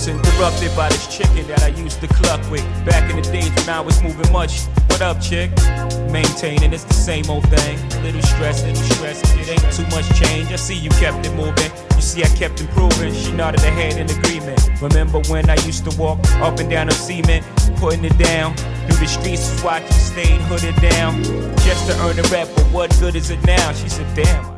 was interrupted by this chicken that I used to cluck with back in the days when I was moving much. What up, chick? Maintaining, it's the same old thing. Little stress, it ain't too much change. I see you kept it moving. You see I kept improving. She nodded her head in agreement. Remember when I used to walk up and down the cement, putting it down through the streets, watch you stayed hooded down just to earn a rep, but what good is it now? She said, damn,